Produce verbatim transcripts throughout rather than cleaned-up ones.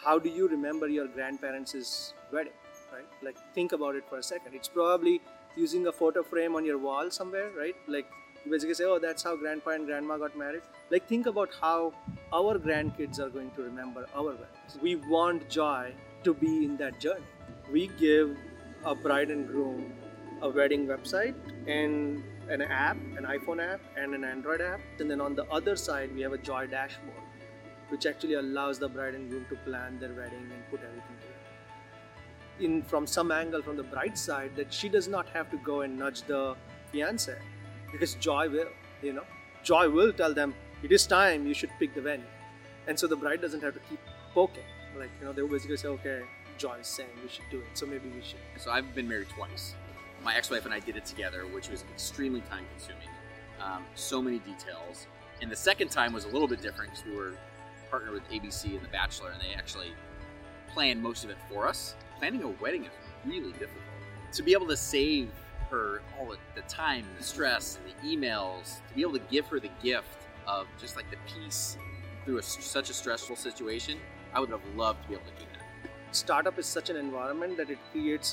how do you remember your grandparents' wedding, right? Like, think about it for a second. It's probably using a photo frame on your wall somewhere, right? Like, you basically say, oh, that's how grandpa and grandma got married. Like, think about how our grandkids are going to remember our weddings. We want joy to be in that journey. We give a bride and groom a wedding website and an app, an iPhone app and an Android app. And then on the other side, we have a joy dashboard, which actually allows the bride and groom to plan their wedding and put everything together. In from some angle, from the bride's side, that she does not have to go and nudge the fiance, because joy will, you know, joy will tell them it is time, you should pick the venue. And so the bride doesn't have to keep poking. Like, you know, they will basically say, okay, joy is saying we should do it, so maybe we should. So I've been married twice. My ex-wife and I did it together, which was extremely time-consuming. Um, so many details. And the second time was a little bit different because we were partnered with A B C and The Bachelor, and they actually planned most of it for us. Planning a wedding is really difficult. To be able to save her all the, the time and the stress and the emails, to be able to give her the gift of just like the peace through a, such a stressful situation, I would have loved to be able to do that. Startup is such an environment that it creates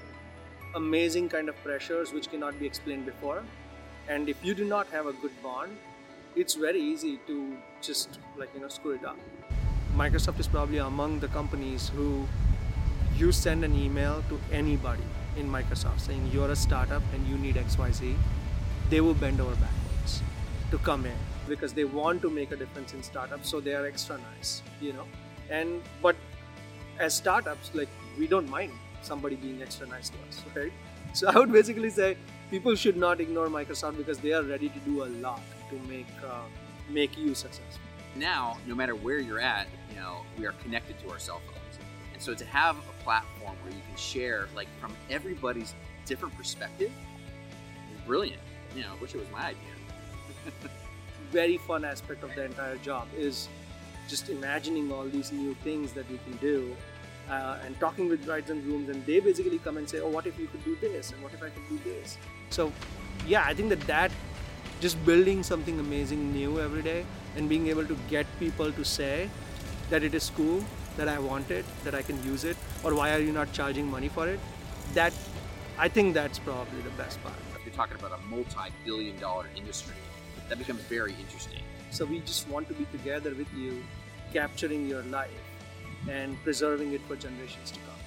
amazing kind of pressures which cannot be explained before. And if you do not have a good bond, it's very easy to just, like, you know, screw it up. Microsoft is probably among the companies who you send an email to anybody in Microsoft saying you're a startup and you need X Y Z, they will bend over backwards to come in because they want to make a difference in startups, so they are extra nice, you know. And but as startups, like, we don't mind somebody being extra nice to us, right? So I would basically say people should not ignore Microsoft because they are ready to do a lot to make uh, make you successful. Now, no matter where you're at, you know, we are connected to our cell phones. And so to have a platform where you can share, like, from everybody's different perspective is brilliant. You know, I wish it was my idea. Very fun aspect of the entire job is just imagining all these new things that we can do uh, and talking with brides and grooms, and they basically come and say, oh, what if you could do this, and what if I could do this? So yeah, I think that that just building something amazing new every day and being able to get people to say that it is cool, that I want it, that I can use it, or why are you not charging money for it, that I think that's probably the best part. If you're talking about a multi-billion dollar industry, that becomes very interesting. So we just want to be together with you, capturing your life and preserving it for generations to come.